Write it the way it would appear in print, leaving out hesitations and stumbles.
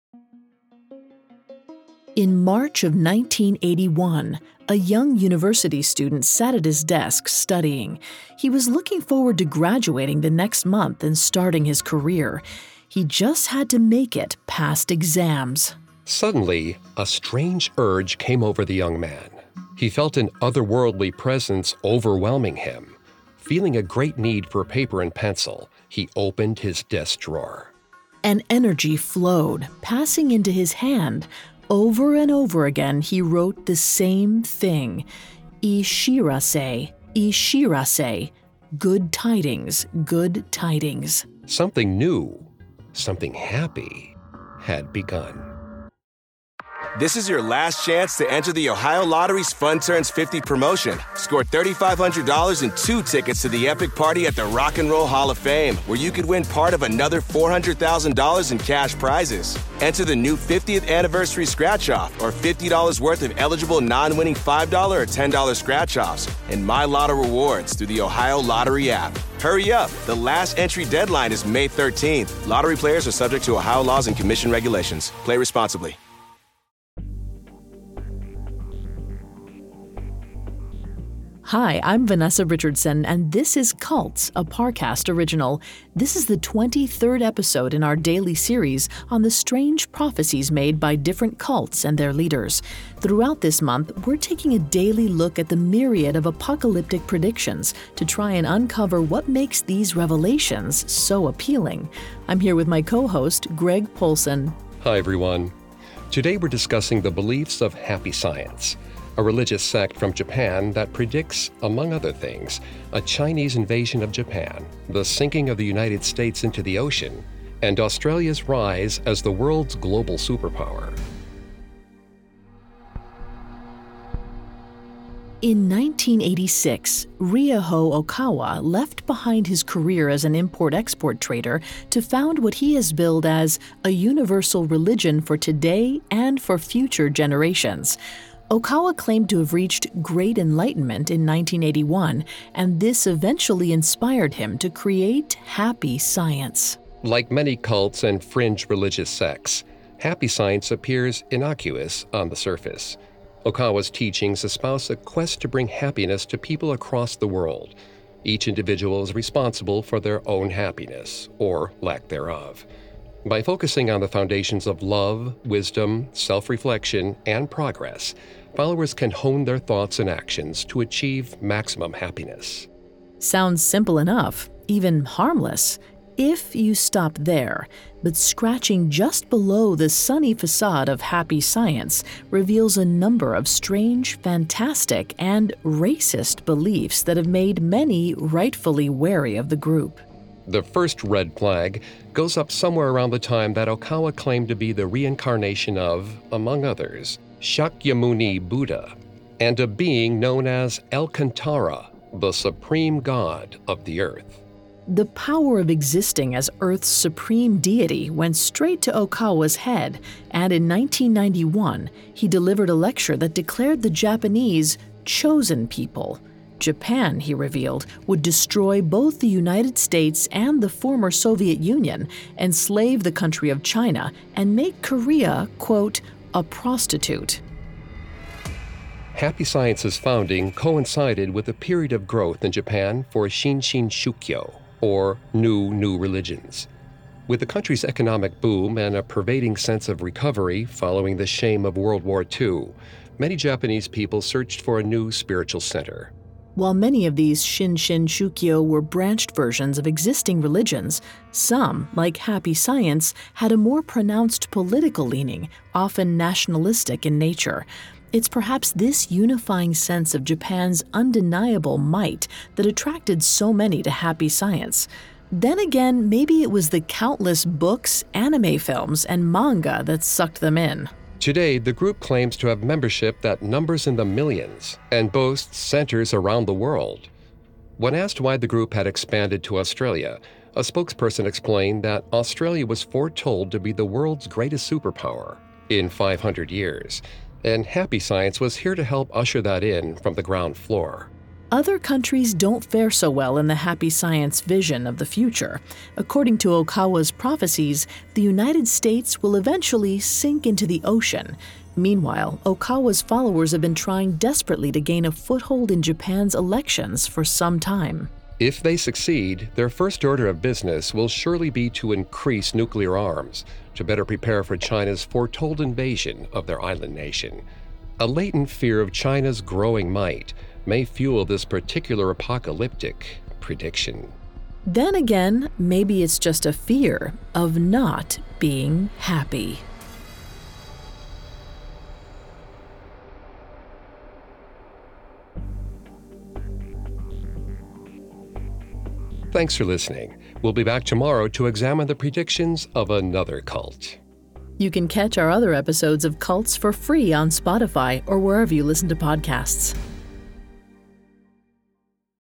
In March of 1981, a young university student sat at his desk studying. He was looking forward to graduating the next month and starting his career. He just had to make it past exams. Suddenly, a strange urge came over the young man. He felt an otherworldly presence overwhelming him. Feeling a great need for paper and pencil, he opened his desk drawer. An energy flowed, passing into his hand. Over and over again, he wrote the same thing. Ishirase, Ishirase. Good tidings, good tidings. Something new, something happy, had begun. This is your last chance to enter the Ohio Lottery's Fun Turns 50 promotion. Score $3,500 and 2 tickets to the epic party at the Rock and Roll Hall of Fame, where you could win part of another $400,000 in cash prizes. Enter the new 50th anniversary scratch-off or $50 worth of eligible non-winning $5 or $10 scratch-offs and My Lotto rewards through the Ohio Lottery app. Hurry up! The last entry deadline is May 13th. Lottery players are subject to Ohio laws and commission regulations. Play responsibly. Hi, I'm Vanessa Richardson, and this is Cults, a Parcast original. This is the 23rd episode in our daily series on the strange prophecies made by different cults and their leaders. Throughout this month, we're taking a daily look at the myriad of apocalyptic predictions to try and uncover what makes these revelations so appealing. I'm here with my co-host, Greg Polson. Hi, everyone. Today we're discussing the beliefs of Happy Science, a religious sect from Japan that predicts, among other things, a Chinese invasion of Japan, the sinking of the United States into the ocean, and Australia's rise as the world's global superpower. In 1986, Ryoho Okawa left behind his career as an import-export trader to found what he has billed as a universal religion for today and for future generations. Okawa claimed to have reached great enlightenment in 1981, and this eventually inspired him to create Happy Science. Like many cults and fringe religious sects, Happy Science appears innocuous on the surface. Okawa's teachings espouse a quest to bring happiness to people across the world. Each individual is responsible for their own happiness, or lack thereof. By focusing on the foundations of love, wisdom, self-reflection, and progress, followers can hone their thoughts and actions to achieve maximum happiness. Sounds simple enough, even harmless, if you stop there. But scratching just below the sunny facade of Happy Science reveals a number of strange, fantastic, and racist beliefs that have made many rightfully wary of the group. The first red flag goes up somewhere around the time that Okawa claimed to be the reincarnation of, among others, Shakyamuni Buddha, and a being known as Alcantara, the supreme god of the earth. The power of existing as Earth's supreme deity went straight to Okawa's head, and in 1991, he delivered a lecture that declared the Japanese chosen people. Japan, he revealed, would destroy both the United States and the former Soviet Union, enslave the country of China, and make Korea, quote, a prostitute. Happy Science's founding coincided with a period of growth in Japan for Shinshin Shukyo, or new religions. With the country's economic boom and a pervading sense of recovery following the shame of World War II, many Japanese people searched for a new spiritual center. While many of these Shinshin Shukyo were branched versions of existing religions, some, like Happy Science, had a more pronounced political leaning, often nationalistic in nature. It's perhaps this unifying sense of Japan's undeniable might that attracted so many to Happy Science. Then again, maybe it was the countless books, anime films, and manga that sucked them in. Today, the group claims to have membership that numbers in the millions and boasts centers around the world. When asked why the group had expanded to Australia, a spokesperson explained that Australia was foretold to be the world's greatest superpower in 500 years, and Happy Science was here to help usher that in from the ground floor. Other countries don't fare so well in the happy science vision of the future. According to Okawa's prophecies, the United States will eventually sink into the ocean. Meanwhile, Okawa's followers have been trying desperately to gain a foothold in Japan's elections for some time. If they succeed, their first order of business will surely be to increase nuclear arms, to better prepare for China's foretold invasion of their island nation. A latent fear of China's growing might may fuel this particular apocalyptic prediction. Then again, maybe it's just a fear of not being happy. Thanks for listening. We'll be back tomorrow to examine the predictions of another cult. You can catch our other episodes of Cults for free on Spotify or wherever you listen to podcasts.